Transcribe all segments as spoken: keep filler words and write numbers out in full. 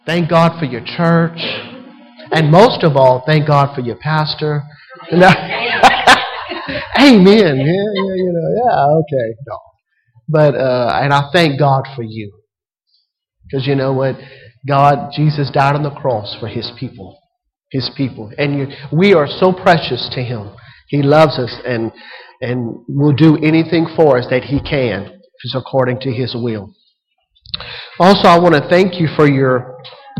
Thank God for your church. And most of all, thank God for your pastor. Amen. Yeah, yeah, you know, yeah, okay. No. But, uh, and I thank God for you. Because you know what? God, Jesus died on the cross for His people. His people. And you, we are so precious to Him. He loves us and, and will do anything for us that He can, if it's according to His will. Also, I want to thank you for your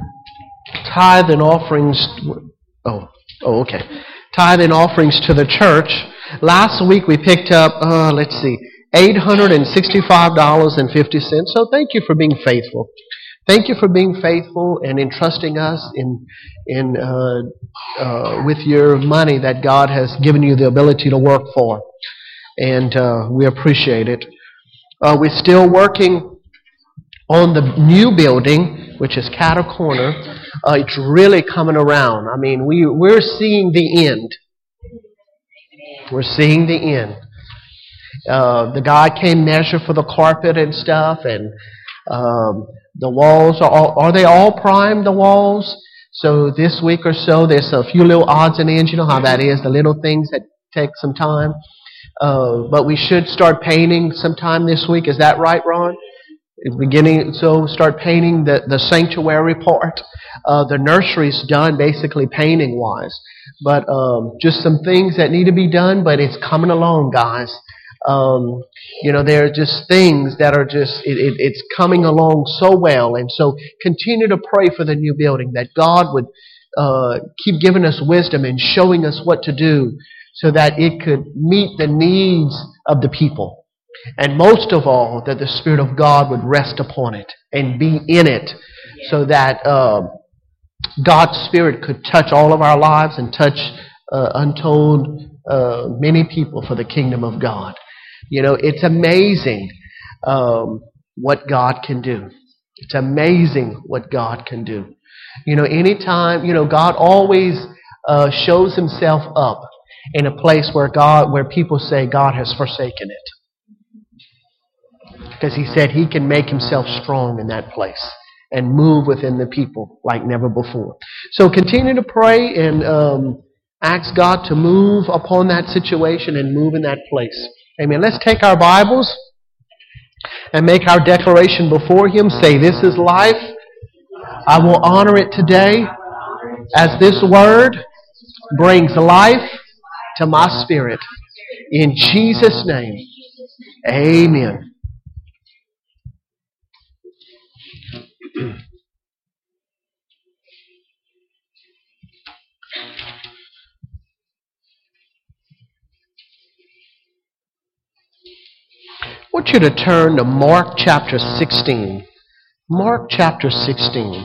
tithe and offerings. Oh, oh, okay. Tithe and offerings to the church. Last week we picked up, uh, let's see, eight hundred sixty-five dollars and fifty cents. So thank you for being faithful. Thank you for being faithful and entrusting us in in uh, uh, with your money that God has given you the ability to work for, and uh, we appreciate it. Uh, we're still working on the new building, which is Cattle Corner. Uh, it's really coming around. I mean, we we're seeing the end. We're seeing the end. Uh, the guy came measure for the carpet and stuff, and um, the walls are all, are they all primed? The walls. So this week or so, there's a few little odds and ends. You know how that is, the little things that take some time. Uh, but we should start painting sometime this week. Is that right, Ron? Beginning, so start painting the, the sanctuary part. Uh, the nursery's done basically painting wise, but um, just some things that need to be done. But it's coming along, guys. Um, you know, there are just things that are just it, it, it's coming along so well, and so continue to pray for the new building that God would uh, keep giving us wisdom and showing us what to do so that it could meet the needs of the people. And most of all, that the Spirit of God would rest upon it and be in it so that uh, God's Spirit could touch all of our lives and touch uh, untold uh, many people for the kingdom of God. You know, it's amazing um, what God can do. It's amazing what God can do. You know, anytime, you know, God always uh, shows Himself up in a place where God, where people say God has forsaken it. Because He said He can make Himself strong in that place and move within the people like never before. So continue to pray and um, ask God to move upon that situation and move in that place. Amen. Let's take our Bibles and make our declaration before Him. Say, this is life. I will honor it today as this word brings life to my spirit. In Jesus' name, amen. I want you to turn to Mark chapter sixteen. Mark chapter sixteen.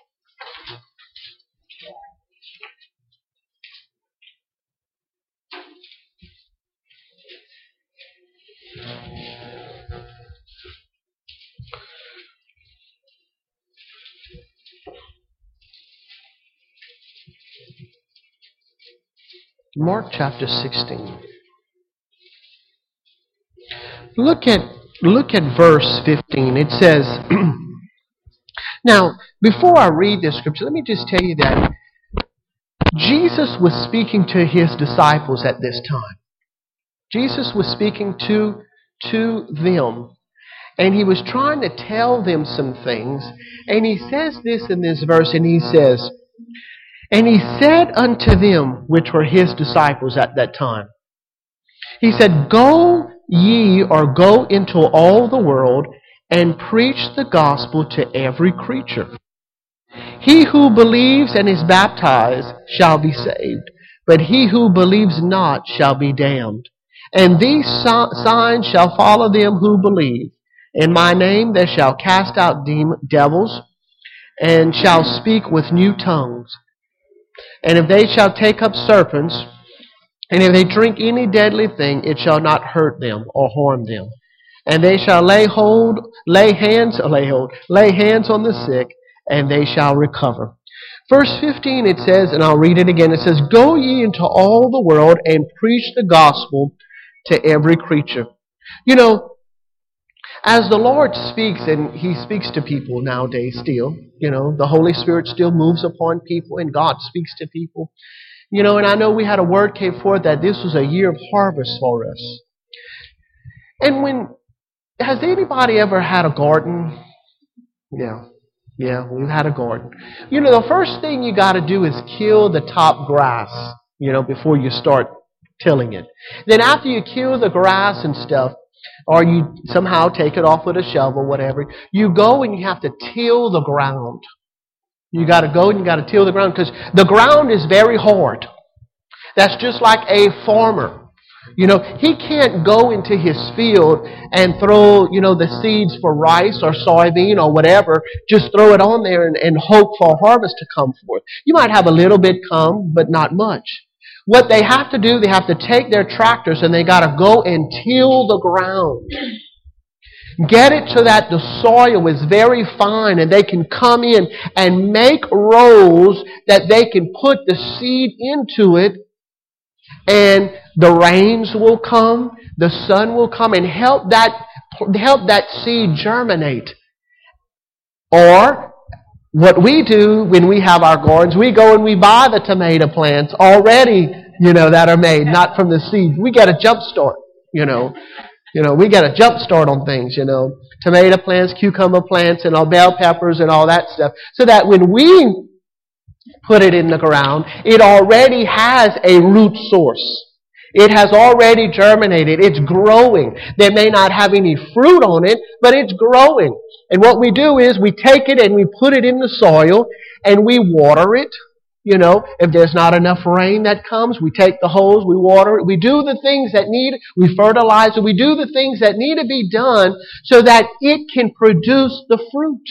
Mark chapter sixteen. Look at look at verse fifteen. It says, now, before I read this scripture, let me just tell you that Jesus was speaking to His disciples at this time. Jesus was speaking to, to them, and He was trying to tell them some things. And He says this in this verse, and He says, and He said unto them, which were His disciples at that time, He said, Go ye or go into all the world and preach the gospel to every creature. He who believes and is baptized shall be saved, but he who believes not shall be damned. And these signs shall follow them who believe. In my name they shall cast out devils, and shall speak with new tongues. And if they shall take up serpents, and if they drink any deadly thing, it shall not hurt them or harm them. And they shall lay hold, lay hands, lay hold, lay hands on the sick, and they shall recover. Verse fifteen, it says, and I'll read it again, it says, Go ye into all the world and preach the gospel to every creature. You know, As the Lord speaks, and He speaks to people nowadays still, you know, the Holy Spirit still moves upon people and God speaks to people. You know, and I know we had a word came forth that this was a year of harvest for us. And when, has anybody ever had a garden? Yeah. Yeah, we've had a garden. You know, the first thing you got to do is kill the top grass, you know, before you start tilling it. Then after you kill the grass and stuff, or you somehow take it off with a shovel, whatever, you go and you have to till the ground. You got to go and you got to till the ground because the ground is very hard. That's just like a farmer. You know, he can't go into his field and throw, you know, the seeds for rice or soybean or whatever, just throw it on there and, and hope for harvest to come forth. You might have a little bit come, but not much. What they have to do, they have to take their tractors and they got to go and till the ground. Get it so that the soil is very fine and they can come in and make rows that they can put the seed into it, and the rains will come, the sun will come and help that help that seed germinate. Or what we do when we have our gardens, we go and we buy the tomato plants already, you know, that are made, not from the seed. We get a jump start, you know. You know, we get a jump start on things, you know. Tomato plants, cucumber plants, and all bell peppers and all that stuff. So that when we put it in the ground, it already has a root source. It has already germinated. It's growing. They may not have any fruit on it, but it's growing. And what we do is we take it and we put it in the soil and we water it. You know, if there's not enough rain that comes, we take the hose, we water it. We do the things that need, we fertilize it. We do the things that need to be done so that it can produce the fruit.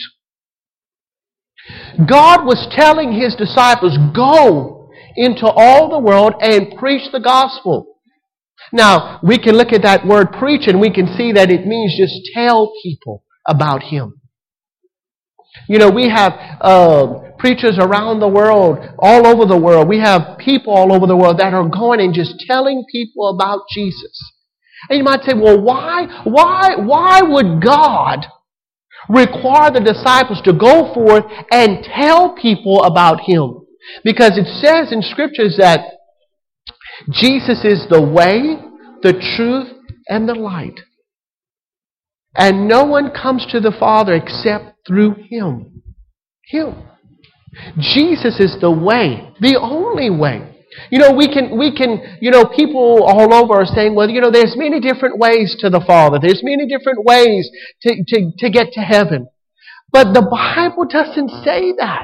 God was telling His disciples, go into all the world and preach the gospel. Now, we can look at that word preach and we can see that it means just tell people about Him. You know, we have uh, preachers around the world, all over the world. We have people all over the world that are going and just telling people about Jesus. And you might say, well, why, why, why would God require the disciples to go forth and tell people about Him? Because it says in Scriptures that Jesus is the way, the truth, and the light. And no one comes to the Father except through Him. Him. Jesus is the way, the only way. You know, we can, we can, you know, people all over are saying, well, you know, there's many different ways to the Father. There's many different ways to, to, to get to heaven. But the Bible doesn't say that.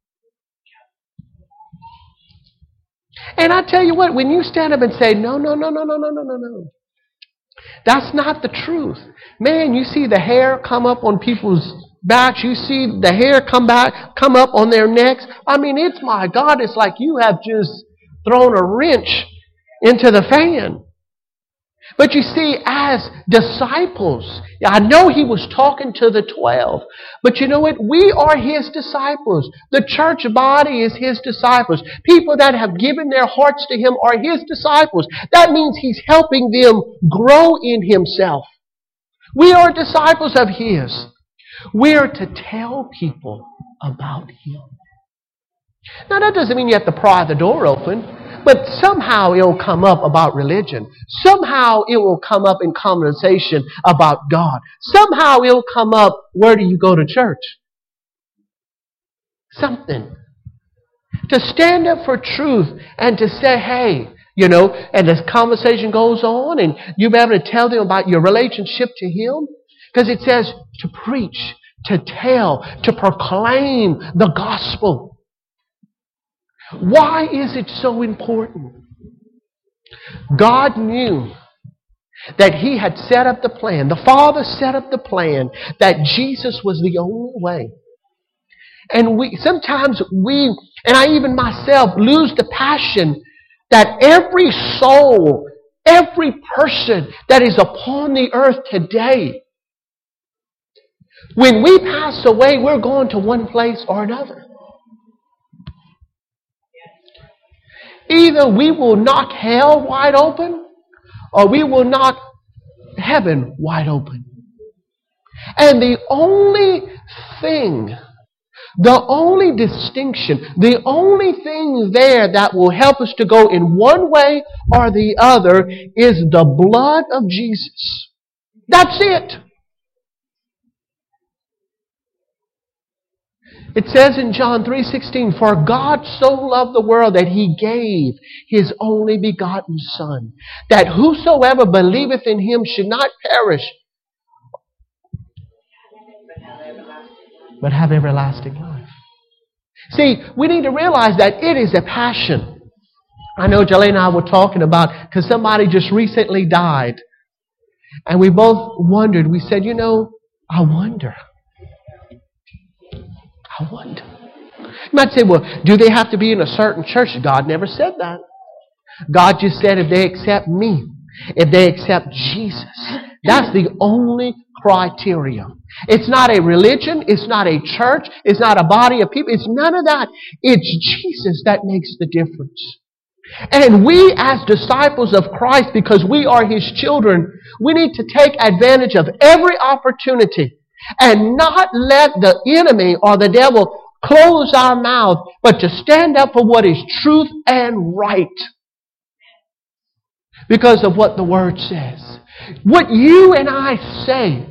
And I tell you what, when you stand up and say, no, no, no, no, no, no, no, no, no. That's not the truth. Man, you see the hair come up on people's backs. You see the hair come back, come up on their necks. I mean, it's, my God, it's like you have just thrown a wrench into the fan. But you see, as disciples, I know He was talking to the twelve, but you know what? We are His disciples. The church body is His disciples. People that have given their hearts to Him are His disciples. That means He's helping them grow in Himself. We are disciples of His. We are to tell people about Him. Now that doesn't mean you have to pry the door open. But somehow it will come up about religion. Somehow it will come up in conversation about God. Somehow it will come up, where do you go to church? Something. To stand up for truth and to say, hey, you know, and this conversation goes on and you'll be able to tell them about your relationship to Him. Because it says to preach, to tell, to proclaim the gospel. Why is it so important? God knew that He had set up the plan. The Father set up the plan that Jesus was the only way. And we sometimes we, and I even myself, lose the passion that every soul, every person that is upon the earth today, when we pass away, we're going to one place or another. Either we will knock hell wide open, or we will knock heaven wide open. And the only thing, the only distinction, the only thing there that will help us to go in one way or the other is the blood of Jesus. That's it. It says in John three sixteen, "For God so loved the world that He gave His only begotten Son, that whosoever believeth in Him should not perish, but have everlasting life." See, we need to realize that it is a passion. I know Jolene and I were talking about, because somebody just recently died. And we both wondered, we said, you know, I wonder. I wonder. You might say, well, do they have to be in a certain church? God never said that. God just said if they accept me, if they accept Jesus, that's the only criteria. It's not a religion. It's not a church. It's not a body of people. It's none of that. It's Jesus that makes the difference. And we as disciples of Christ, because we are His children, we need to take advantage of every opportunity and not let the enemy or the devil close our mouth, but to stand up for what is truth and right. Because of what the Word says. What you and I say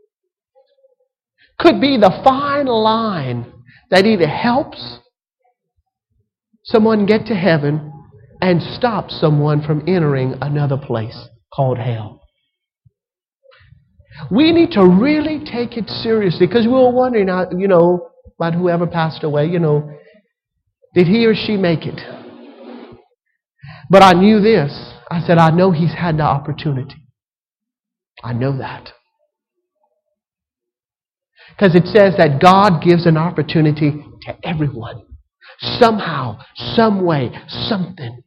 could be the fine line that either helps someone get to heaven and stops someone from entering another place called hell. We need to really take it seriously, because we were wondering, you know, about whoever passed away, you know, did he or she make it? But I knew this. I said, I know he's had the opportunity. I know that. Because it says that God gives an opportunity to everyone. Somehow, some way, something.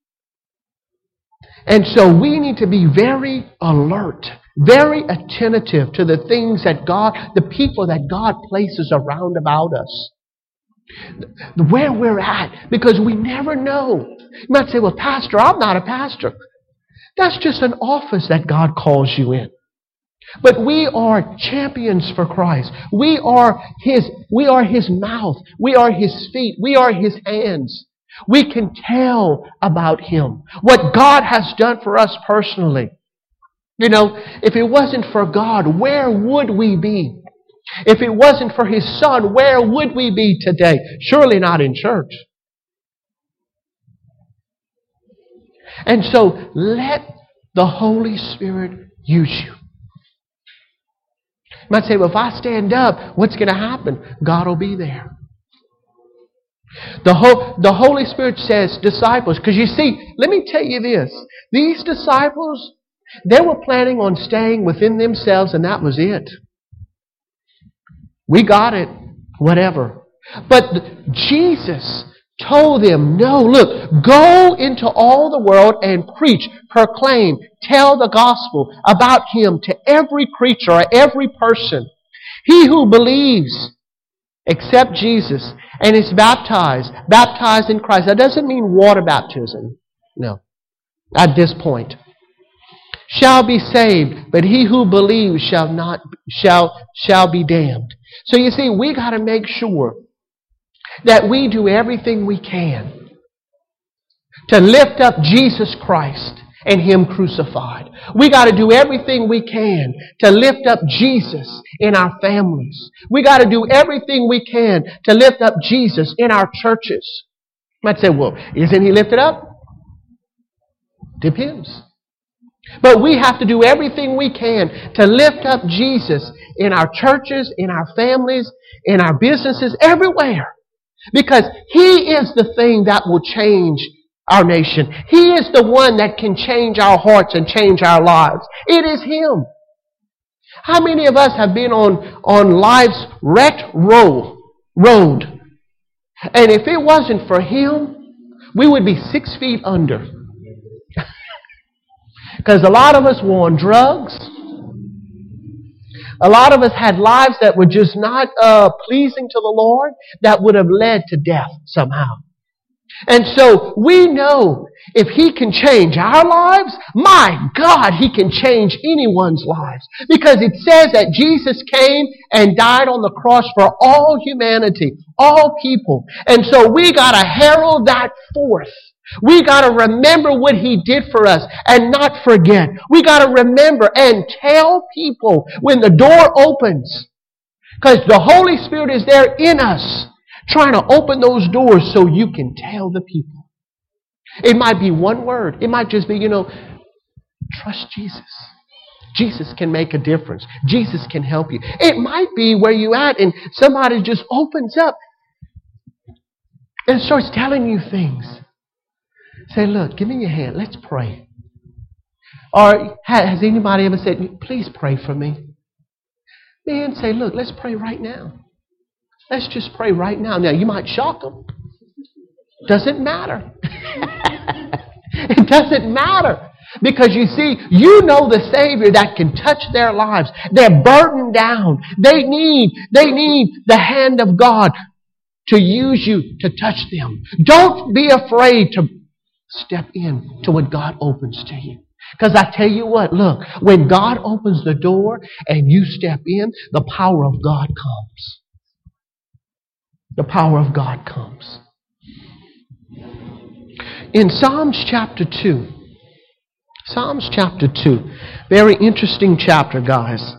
And so we need to be very alert, very attentive to the things that God, the people that God places around about us. Where we're at, because we never know. You might say, well, Pastor, I'm not a pastor. That's just an office that God calls you in. But we are champions for Christ. We are His, we are His mouth. We are His feet. We are His hands. We can tell about Him. What God has done for us personally. You know, if it wasn't for God, where would we be? If it wasn't for His Son, where would we be today? Surely not in church. And so, let the Holy Spirit use you. You might say, well, if I stand up, what's going to happen? God will be there. The, Ho- the Holy Spirit says disciples, because you see, let me tell you this. These disciples, they were planning on staying within themselves, and that was it. We got it, whatever. But Jesus told them, no, look, go into all the world and preach, proclaim, tell the gospel about Him to every creature or every person. He who believes, accept Jesus, and is baptized, baptized in Christ. That doesn't mean water baptism. No. At this point. Shall be saved, but he who believes shall not shall shall be damned. So you see, we got to make sure that we do everything we can to lift up Jesus Christ and Him crucified. We got to do everything we can to lift up Jesus in our families. We got to do everything we can to lift up Jesus in our churches. You might say, well, isn't He lifted up? Depends. But we have to do everything we can to lift up Jesus in our churches, in our families, in our businesses, everywhere. Because He is the thing that will change our nation. He is the one that can change our hearts and change our lives. It is Him. How many of us have been on, on life's wrecked road, road? And if it wasn't for Him, we would be six feet under. Because a lot of us were on drugs. A lot of us had lives that were just not uh, pleasing to the Lord, that would have led to death somehow. And so we know if He can change our lives, my God, He can change anyone's lives. Because it says that Jesus came and died on the cross for all humanity, all people. And so we got to herald that forth. We got to remember what He did for us and not forget. We got to remember and tell people when the door opens. Because the Holy Spirit is there in us, trying to open those doors so you can tell the people. It might be one word. It might just be, you know, trust Jesus. Jesus can make a difference. Jesus can help you. It might be where you at and somebody just opens up and starts telling you things. Say, look, give me your hand. Let's pray. Or has anybody ever said, please pray for me? Man, say, look, let's pray right now. Let's just pray right now. Now, you might shock them. Doesn't matter. It doesn't matter. Because you see, you know the Savior that can touch their lives. They're burdened down. They need, they need the hand of God to use you to touch them. Don't be afraid to step in to what God opens to you. Because I tell you what, look, when God opens the door and you step in, the power of God comes. The power of God comes. In Psalms chapter two, Psalms chapter two, very interesting chapter, guys.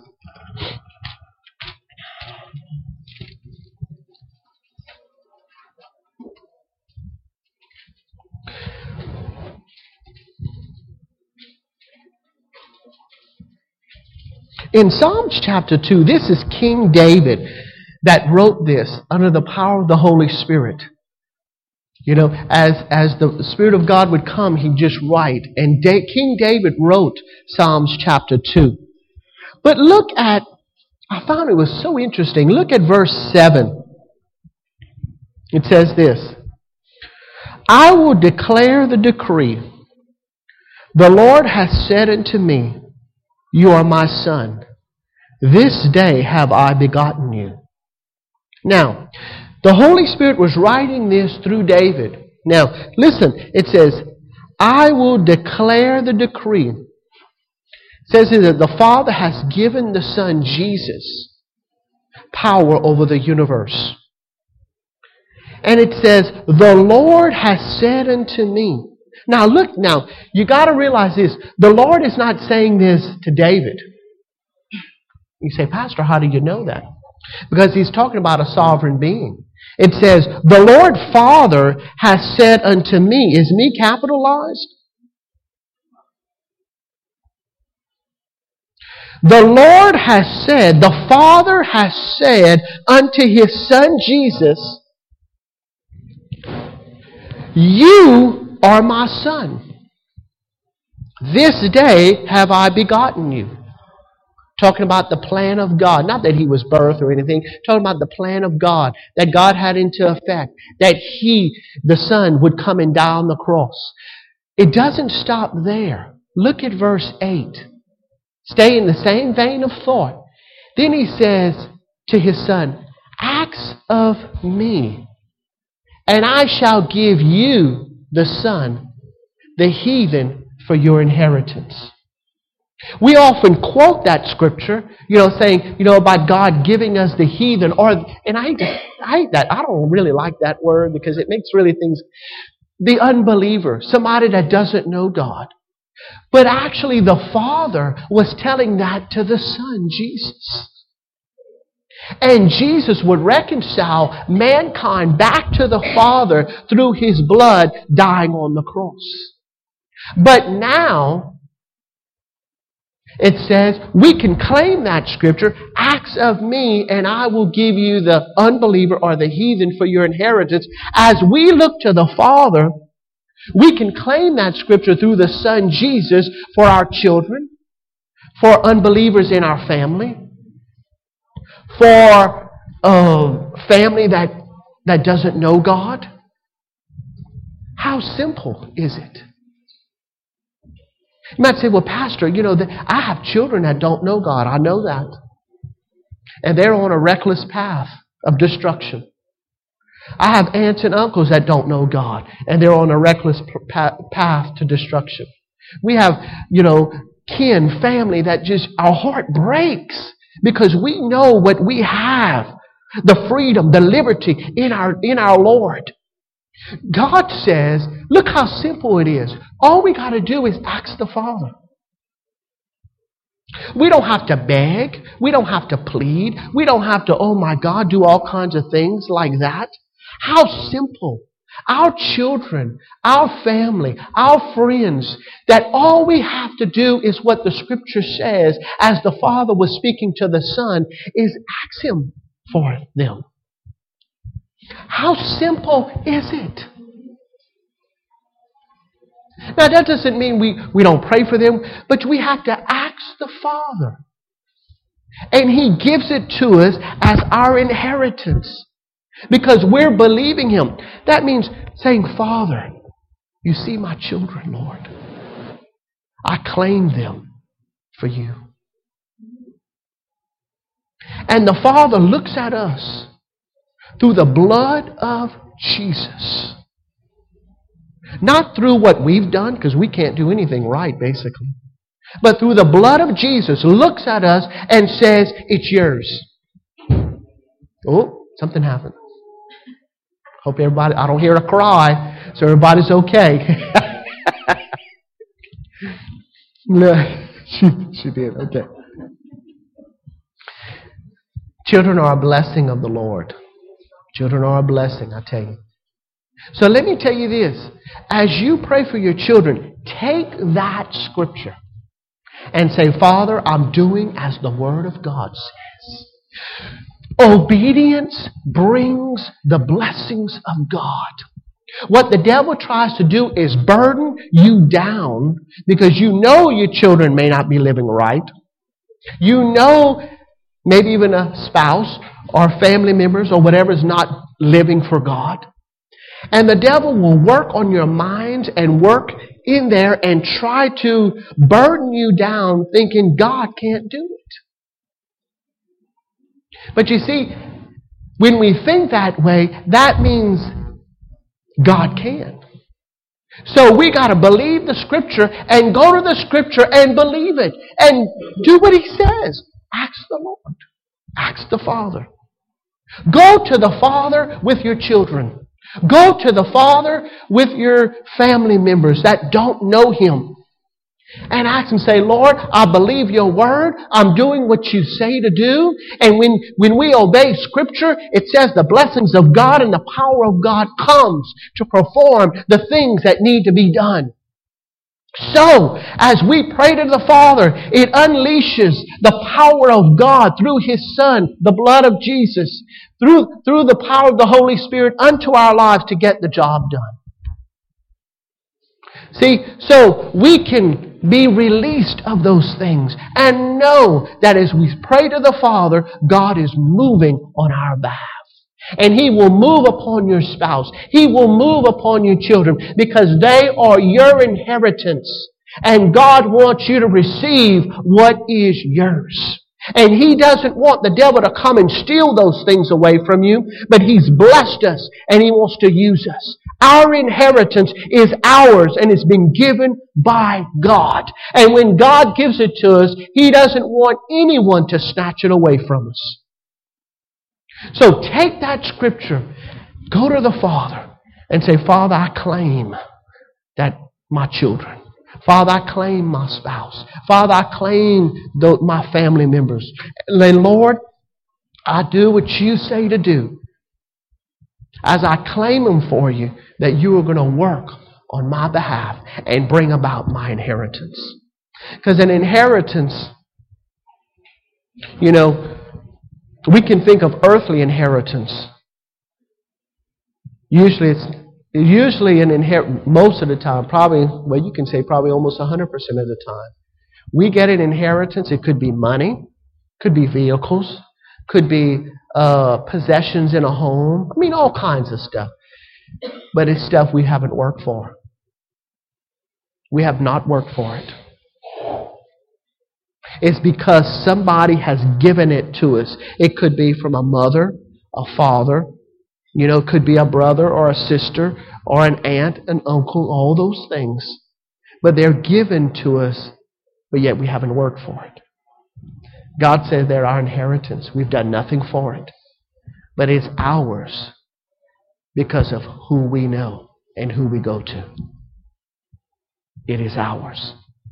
In Psalms chapter two, this is King David that wrote this under the power of the Holy Spirit. You know, as, as the Spirit of God would come, he'd just write. And da- King David wrote Psalms chapter two. But look at, I found it was so interesting. Look at verse seven. It says this, I will declare the decree. The Lord hath said unto me, you are my son. This day have I begotten you. Now, the Holy Spirit was writing this through David. Now, listen, it says, I will declare the decree. It says here that the Father has given the Son, Jesus, power over the universe. And it says, the Lord has said unto me. Now, look, now, you got to realize this. The Lord is not saying this to David. You say, Pastor, how do you know that? Because he's talking about a sovereign being. It says, the Lord Father has said unto me. Is me capitalized? The Lord has said, the Father has said unto His Son Jesus, you are my son. This day have I begotten you. Talking about the plan of God. Not that He was birthed or anything. Talking about the plan of God. That God had into effect. That He, the Son, would come and die on the cross. It doesn't stop there. Look at verse eight. Stay in the same vein of thought. Then He says to His Son, acts of me, and I shall give you, the Son, the heathen, for your inheritance. We often quote that scripture, you know, saying, you know, about God giving us the heathen, or, and I hate, to, I hate that. I don't really like that word because it makes really things, the unbeliever, somebody that doesn't know God. But actually the Father was telling that to the Son, Jesus. And Jesus would reconcile mankind back to the Father through His blood dying on the cross. But now, it says, we can claim that scripture, acts of me, and I will give you the unbeliever or the heathen for your inheritance. As we look to the Father, we can claim that scripture through the Son Jesus for our children, for unbelievers in our family, for a family that, that doesn't know God. How simple is it? You might say, well, Pastor, you know, I have children that don't know God. I know that. And they're on a reckless path of destruction. I have aunts and uncles that don't know God, and they're on a reckless path to destruction. We have, you know, kin, family that just, our heart breaks because we know what we have, the freedom, the liberty in our, in our Lord. God says, look how simple it is. All we got to do is ask the Father. We don't have to beg. We don't have to plead. We don't have to, oh my God, do all kinds of things like that. How simple. Our children, our family, our friends, that all we have to do is what the Scripture says, as the Father was speaking to the Son, is ask Him for them. How simple is it? Now that doesn't mean we, we don't pray for them, but we have to ask the Father. And He gives it to us as our inheritance. Because we're believing Him. That means saying, Father, you see my children, Lord. I claim them for you. And the Father looks at us through the blood of Jesus. Not through what we've done, because we can't do anything right, basically. But through the blood of Jesus, looks at us and says, it's yours. Oh, something happened. Hope everybody, I don't hear a cry, so everybody's okay. No, she, she did, okay. Children are a blessing of the Lord. Children are a blessing, I tell you. So let me tell you this. As you pray for your children, take that scripture and say, Father, I'm doing as the Word of God says. Obedience brings the blessings of God. What the devil tries to do is burden you down because you know your children may not be living right. You know maybe even a spouse or family members or whatever is not living for God. And the devil will work on your minds and work in there and try to burden you down thinking God can't do it. But you see, when we think that way, that means God can. So we got to believe the Scripture and go to the Scripture and believe it and do what He says. Ask the Lord. Ask the Father. Go to the Father with your children. Go to the Father with your family members that don't know Him. And ask Him, say, Lord, I believe your word. I'm doing what you say to do. And when, when we obey Scripture, it says the blessings of God and the power of God comes to perform the things that need to be done. So, as we pray to the Father, it unleashes the power of God through His Son, the blood of Jesus, through, through the power of the Holy Spirit unto our lives to get the job done. See, so we can be released of those things and know that as we pray to the Father, God is moving on our behalf. And He will move upon your spouse. He will move upon your children because they are your inheritance. And God wants you to receive what is yours. And He doesn't want the devil to come and steal those things away from you, but He's blessed us and He wants to use us. Our inheritance is ours and it's been given by God. And when God gives it to us, He doesn't want anyone to snatch it away from us. So take that scripture, go to the Father and say, Father, I claim that my children. Father, I claim my spouse. Father, I claim the, my family members. And Lord, I do what you say to do. As I claim them for you, that you are going to work on my behalf and bring about my inheritance. Because an inheritance, you know, we can think of earthly inheritance. Usually it's usually an inher- most of the time, probably, well, you can say probably almost one hundred percent of the time. We get an inheritance. It could be money, could be vehicles, could be uh, possessions in a home. I mean, all kinds of stuff. But it's stuff we haven't worked for. We have not worked for it. It's because somebody has given it to us. It could be from a mother, a father, You know, it could be a brother or a sister or an aunt, an uncle, all those things. But they're given to us, but yet we haven't worked for it. God says they're our inheritance. We've done nothing for it. But it's ours because of who we know and who we go to. It is ours.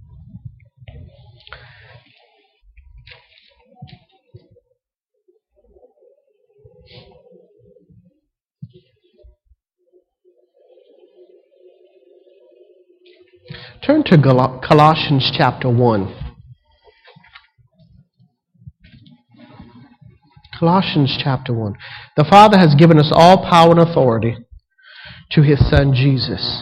Turn to Colossians chapter one. Colossians chapter one. The Father has given us all power and authority to His Son Jesus.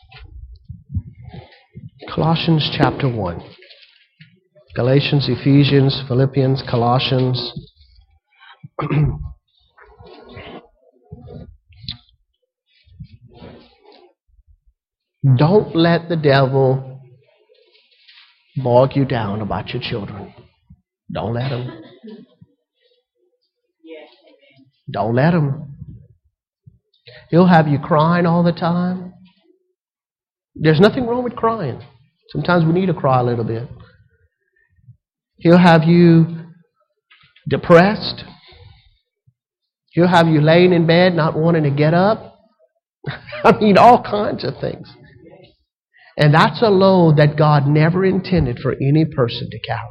Colossians chapter one. Galatians, Ephesians, Philippians, Colossians. Don't let the devil bog you down about your children. Don't let him. Don't let him. He'll have you crying all the time. There's nothing wrong with crying. Sometimes we need to cry a little bit. He'll have you depressed. He'll have you laying in bed not wanting to get up. I mean, all kinds of things. And that's a load that God never intended for any person to carry.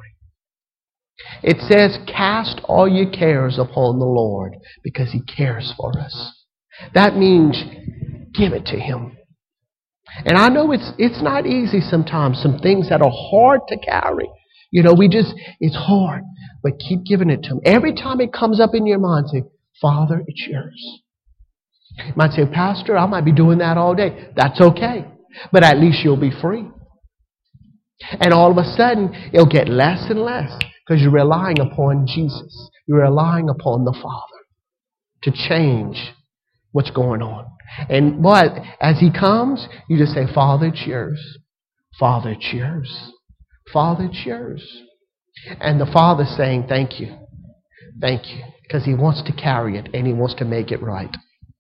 It says, cast all your cares upon the Lord because He cares for us. That means give it to Him. And I know it's it's not easy sometimes. Some things that are hard to carry. You know, we just, it's hard. But keep giving it to Him. Every time it comes up in your mind, say, Father, it's yours. You might say, Pastor, I might be doing that all day. That's okay. But at least you'll be free. And all of a sudden, it'll get less and less because you're relying upon Jesus. You're relying upon the Father to change what's going on. And what, as He comes, you just say, Father, it's yours. Father, it's yours. Father, it's yours. And the Father's saying, thank you. Thank you. Because He wants to carry it and He wants to make it right.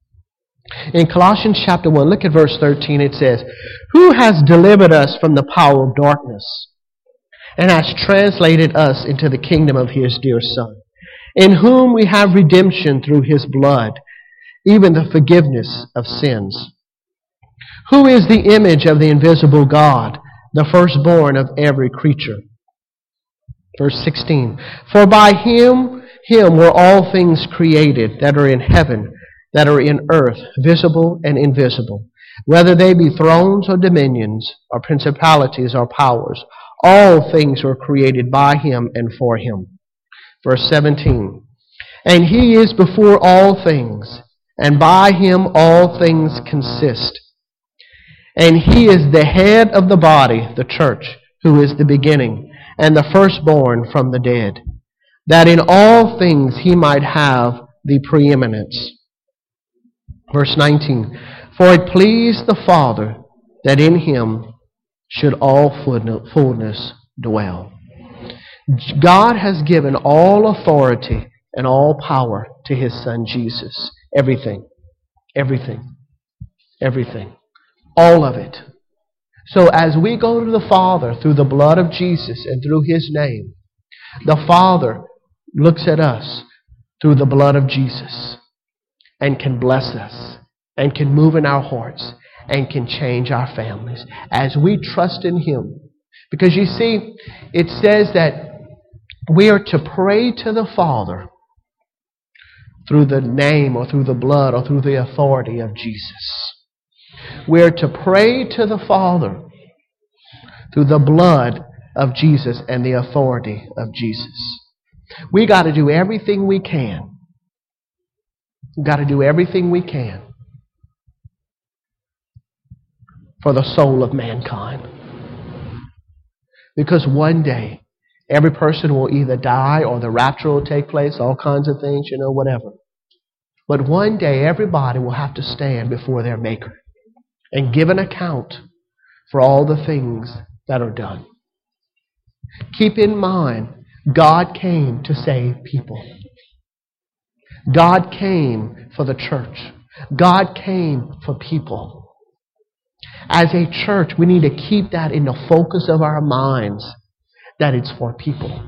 In Colossians chapter one, look at verse thirteen. It says, who has delivered us from the power of darkness and has translated us into the kingdom of His dear Son, in whom we have redemption through His blood, even the forgiveness of sins. Who is the image of the invisible God, the firstborn of every creature? Verse sixteen. For by Him, Him were all things created that are in heaven, that are in earth, visible and invisible, whether they be thrones or dominions, or principalities or powers. All things were created by Him and for Him. Verse seventeen. And He is before all things, and by Him all things consist. And He is the head of the body, the church, who is the beginning, and the firstborn from the dead, that in all things He might have the preeminence. Verse nineteen. For it pleased the Father that in Him should all fullness dwell. God has given all authority and all power to His Son Jesus. Everything. Everything. Everything. All of it. So as we go to the Father through the blood of Jesus and through His name, the Father looks at us through the blood of Jesus and can bless us and can move in our hearts and can change our families as we trust in Him. Because you see, it says that we are to pray to the Father through the name or through the blood or through the authority of Jesus. We're to pray to the Father through the blood of Jesus and the authority of Jesus. We got to do everything we can. We got to do everything we can for the soul of mankind. Because one day, every person will either die or the rapture will take place, all kinds of things, you know, whatever. But one day, everybody will have to stand before their Maker and give an account for all the things that are done. Keep in mind, God came to save people. God came for the church. God came for people. As a church, we need to keep that in the focus of our minds, that it's for people.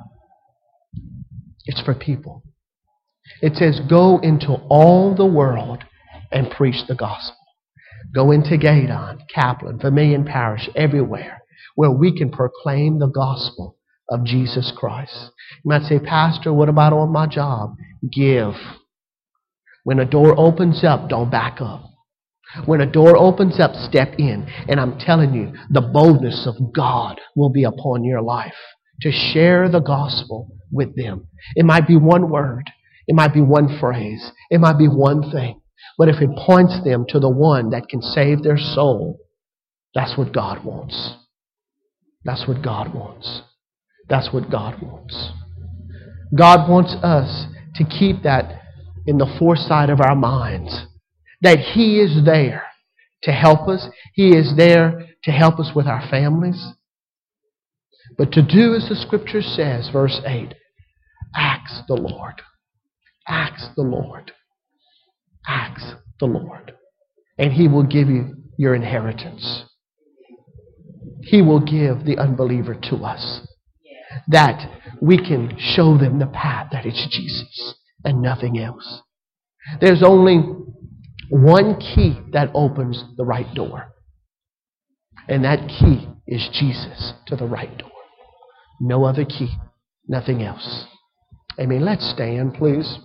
It's for people. It says, go into all the world and preach the gospel. Go into Gaydon, Kaplan, Vermilion Parish, everywhere where we can proclaim the gospel of Jesus Christ. You might say, Pastor, what about on my job? Give. When a door opens up, don't back up. When a door opens up, step in. And I'm telling you, the boldness of God will be upon your life to share the gospel with them. It might be one word. It might be one phrase. It might be one thing. But if it points them to the one that can save their soul, that's what God wants. That's what God wants. That's what God wants. God wants us to keep that in the foresight of our minds, that He is there to help us. He is there to help us with our families. But to do as the Scripture says, verse eight, ask the Lord. Ask the Lord. Ask the Lord. And He will give you your inheritance. He will give the unbeliever to us, that we can show them the path that is Jesus and nothing else. There's only one key that opens the right door. And that key is Jesus to the right door. No other key. Nothing else. Amen. Let's stand, please.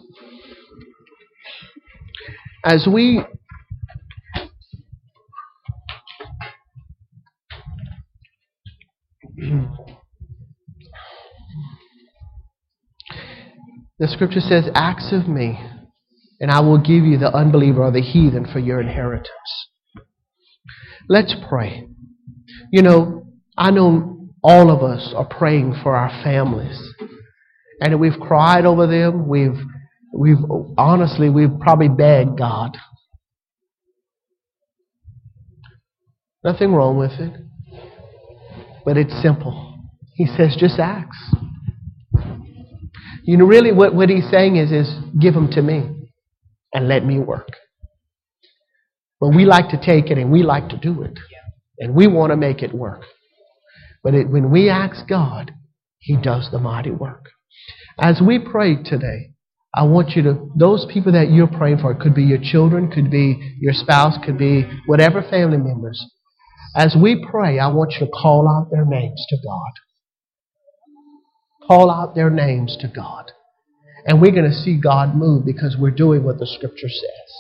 As we the Scripture says, ask of me, and I will give you the unbeliever or the heathen for your inheritance. Let's pray. You know, I know all of us are praying for our families. And we've cried over them. We've, we've honestly, we've probably begged God. Nothing wrong with it. But it's simple. He says, just ask. You know, really what, what He's saying is, is give them to me and let me work. But we like to take it and we like to do it. And we want to make it work. But it, when we ask God, He does the mighty work. As we pray today, I want you to, those people that you're praying for, it could be your children, could be your spouse, could be whatever family members. As we pray, I want you to call out their names to God. Call out their names to God. And we're going to see God move because we're doing what the Scripture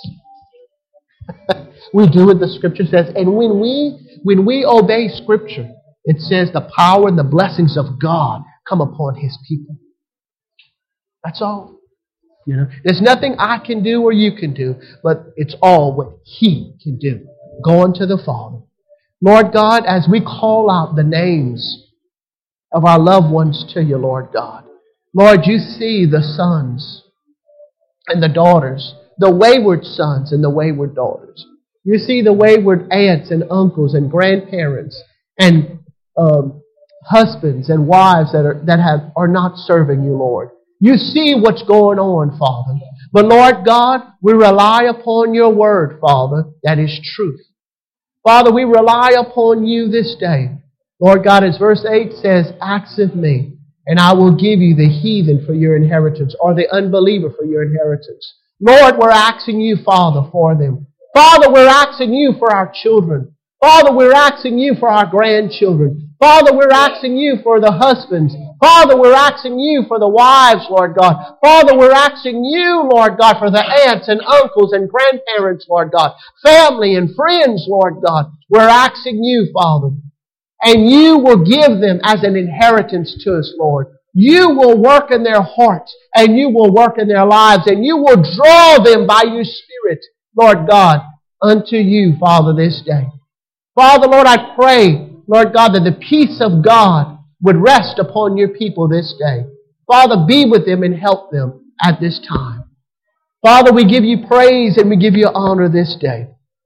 says. We do what the Scripture says. And when we, when we obey Scripture, it says the power and the blessings of God come upon His people. That's all. You know, there's nothing I can do or you can do, but it's all what He can do. Going to the Father. Lord God, as we call out the names of our loved ones to you, Lord God. Lord, you see the sons and the daughters, the wayward sons and the wayward daughters. You see the wayward aunts and uncles and grandparents and um, husbands and wives that are that have are not serving you, Lord. You see what's going on, Father. But Lord God, we rely upon your word, Father, that is truth. Father, we rely upon you this day. Lord God, as verse eight says, ask of me, and I will give you the heathen for your inheritance, or the unbeliever for your inheritance. Lord, we're asking you, Father, for them. Father, we're asking you for our children. Father, we're asking you for our grandchildren. Father, we're asking you for the husbands. Father, we're asking you for the wives, Lord God. Father, we're asking you, Lord God, for the aunts and uncles and grandparents, Lord God. Family and friends, Lord God. We're asking you, Father. And you will give them as an inheritance to us, Lord. You will work in their hearts and you will work in their lives and you will draw them by your Spirit, Lord God, unto you, Father, this day. Father, Lord, I pray, Lord God, that the peace of God would rest upon your people this day. Father, be with them and help them at this time. Father, we give you praise and we give you honor this day.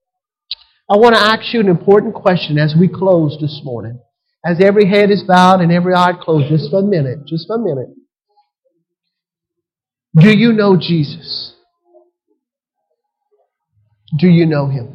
I want to ask you an important question as we close this morning. As every head is bowed and every eye closed, just for a minute, just for a minute. Do you know Jesus? Do you know Him?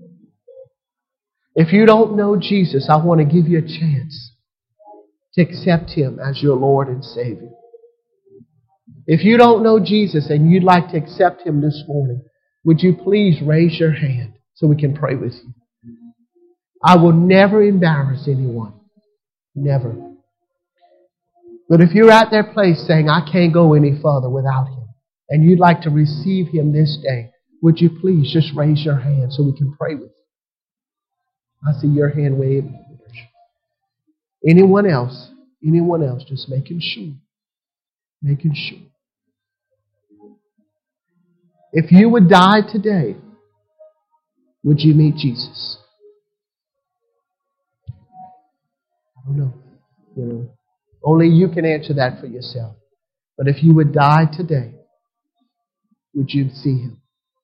If you don't know Jesus, I want to give you a chance to accept Him as your Lord and Savior. If you don't know Jesus and you'd like to accept Him this morning, would you please raise your hand so we can pray with you? I will never embarrass anyone. Never. But if you're at that place saying, I can't go any further without Him, and you'd like to receive Him this day, would you please just raise your hand so we can pray with you? I see your hand waving. Anyone else? Anyone else? Just making sure. Making sure. If you would die today, would you meet Jesus? I don't know. You know, only you can answer that for yourself. But if you would die today, would you see Him?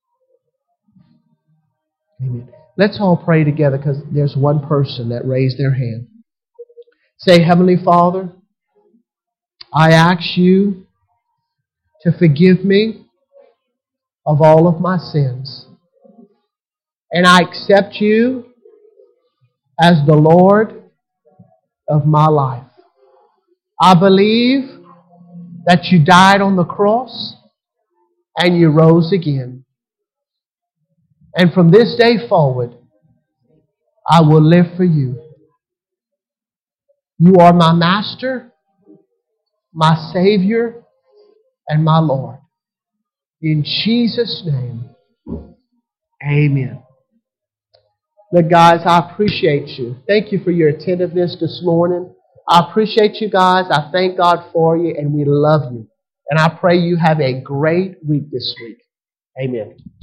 Amen. Let's all pray together because there's one person that raised their hand. Say, Heavenly Father, I ask you to forgive me of all of my sins. And I accept you as the Lord of my life. I believe that you died on the cross and you rose again. And from this day forward, I will live for you. You are my Master, my Savior, and my Lord. In Jesus' name, amen. Look, guys, I appreciate you. Thank you for your attentiveness this morning. I appreciate you guys. I thank God for you, and we love you. And I pray you have a great week this week. Amen.